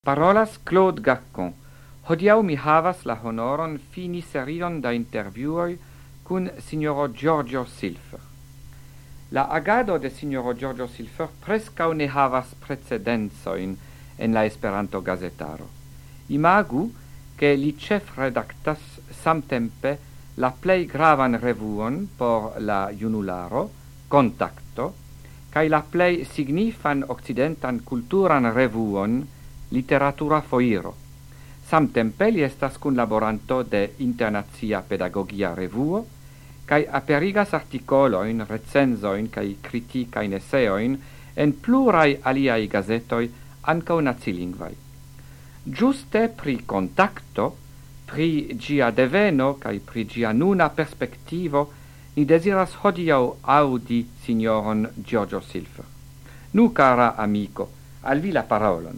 Parolas Claude Gacon. Hodiaŭ mi havas la honoron fini serion da intervjuoj kun signoro Giorgio Silfer. La agado de signoro Giorgio Silfer preskaŭ ne havas precedencojn en la Esperanto-gazetaro. Imagu, ke li ĉefredaktas samtempe la plej gravan revuon por la junularo, Kontakto, kaj la plej signifan okcidentan kulturan revuon, Literatura Foiro. Samtempe li estas kunlaboranto de Internacia Pedagogia Revuo, kaj aperigas artikolojn, recenzojn kaj kritikajn eseojn en pluraj aliaj gazetoj ankaŭ nacilingvaj. Ĝuste pri Kontakto, pri ĝia deveno kaj pri ĝia nuna perspektivo ni deziras hodiaŭ aŭdi signoron Giorgio Silfer. Nu, cara amico, al vi la parolon.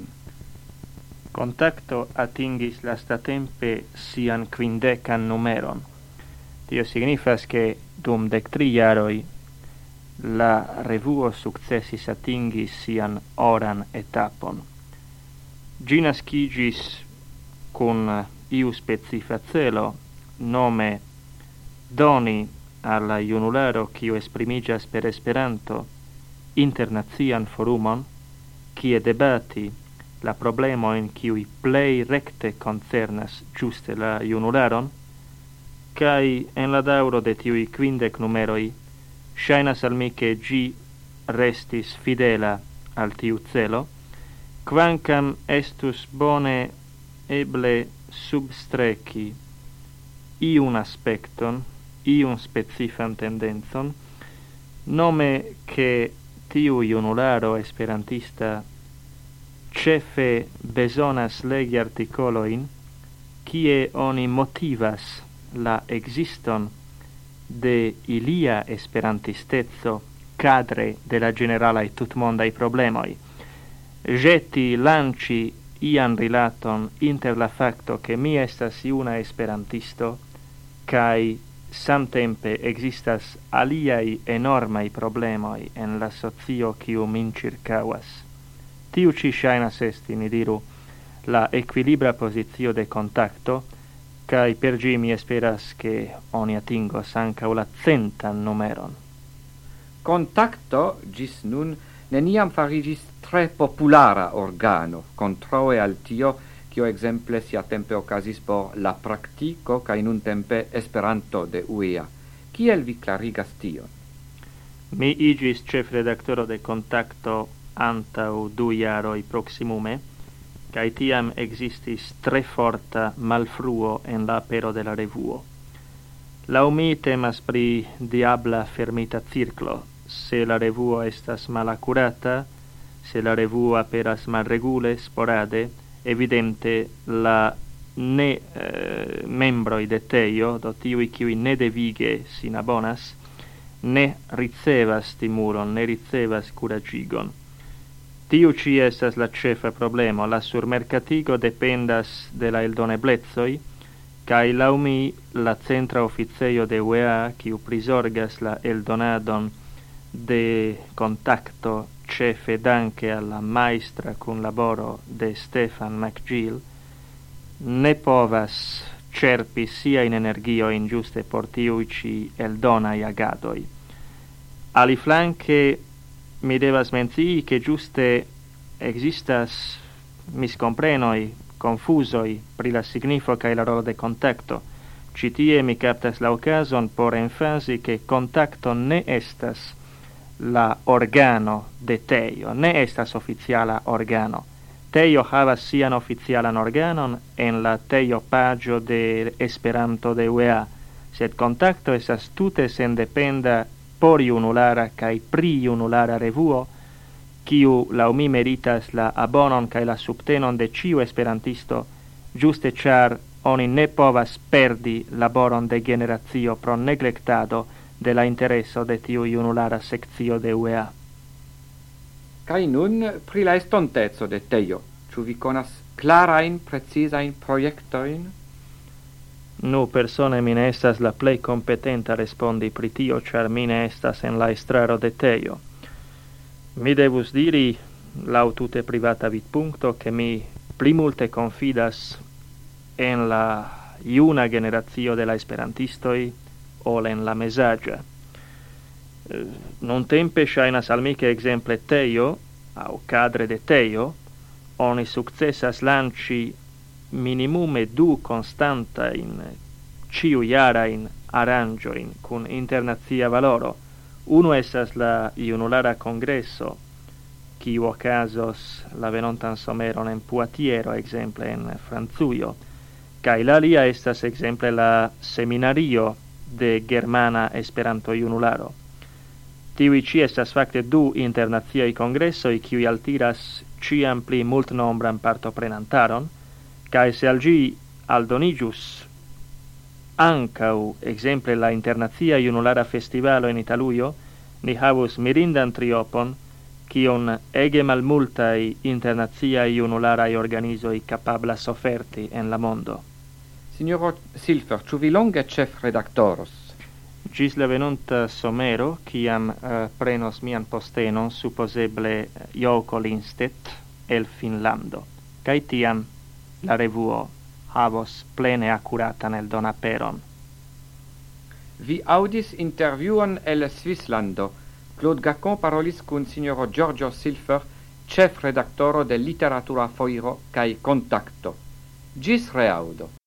Kontakto atingis lastatempe sian 50 numeron. Tio signifas che dum 13 jaroj la revuo sukcesis atingi sian oran etapon. Ĝi naskiĝis kun iu specifa celo, nome doni al la junularo kiu esprimiĝas per Esperanto internacian forumon, kie debati la problemo in kiui plei recte concernas giuste la junularon, kai en la dauro de tiui 50 numeroi, shainas al mi che gi restis fidela al tiu celo, quancam estus bone eble substreci iun aspecton, iun specifan tendenzon, nome che tiu junularo esperantista cefe besonas legi articoloin, kie oni motivas la existon de ilia esperantistezo cadre de la generalai tutmondai problemoi. Jeti lanci ian rilaton inter la facto che mi estas iuna esperantisto, kai samtempe existas aliai enormai problemoi en la socio kiu min circauas. Tiu ci shainas esti, ni diru, la equilibra posizio de Kontakto, kai per gi mi esperas che oni atingos anca la 100 numeron. Kontakto gis nun neniam farigis tre populara organo, controe al tio, kio exemple sia tempe ocasis por la praktiko kai nun tempe Esperanto de UEA. Kiel vi clarigas tion? Mi igis chefredaktoro de Kontakto antau 2 jaroi proximume, cae tiam existis tre forta malfruo en la apero de la revuo. Lau mi temas pri diabla fermita circlo. Se la revuo estas malacurata, se la revuo aperas malregule, sporade, evidente la membroi de teio, do tiui kiui ne devige sin abonas, ne ricevas stimuron, ne ricevas curagigon. Tiu ci estas la cefa problemo, la surmercatigo dependas de la eldoneblezoi, cae lau mi la centra officeio de UEA, kiu prisorgas la eldonadon de Kontakto, cefe danke alla maestra cun laboro de Stefan McGill, ne povas cerpi sia in energio in giuste por tiui ci eldonai agadoi. Aliflanque mi devas mencii che giuste existas miscomprenoi, confusoi pri la signifo cae la rolo de Kontakto. Citie mi captas la occasion por enfasi che Kontakto ne estas la organo de teio, ne estas oficiala organo. Teio havas sian oficialan organon en la teio pagio de Esperanto de UEA, sed Kontakto estas tute sendependa por junulara cae pri junulara revuo, kiu lau mi meritas la abonon cae la subtenon de ciu esperantisto, giuste char oni ne povas perdi laboron de generazio pro neglectado de la intereso de tiu junulara seccio de UEA. Kai nun pri la estontezo de teio, ciu vi conas clarain, precisain proiectoin? Nu, persone mi ne estas la plei competenta respondi pri tio, char mi ne estas en la estraro de teio. Mi devus diri, lau tute privata vidpunkto, che mi pli multe confidas en la iuna generazio de la esperantistoi ol en la mesagia. Non tempe shainas al mi che exemple teio, au cadre de teio, oni successas lanci minimume 2 constanta in ciu iara in arrangioin cun internazia valoro. Uno esas la iunulara congresso, quiu ocasos la venontan someron en Poitiero, exemple en Franzuio, cae la alia estas exemple la seminario de Germana Esperanto Iunularo. Tiui ci estas facte 2 internaziai congressoi quiui altiras ciam pli multnombran partoprenantaron, cae se al gi aldonigius ancau exemple la internazia Iunulara festivalo in Italuio, ni havus mirindan triopon, quion ege malmultai internaziai Iunularai organisoi capablas offerti en la mondo. Signoro Silfer, ciu vi longe chef redactoros? Gis la venonta somero, ciam prenos mian postenon, supposeble Jouko Lindstedt el Finlando, cae tiam la revuo havos plene accuratan el donaperon. Vi audis interviuon el Svislando. Claude Gacon parolis cun signoro Giorgio Silfer, chef redaktoro de Literatura Foiro cae Contacto. Gis reaudo.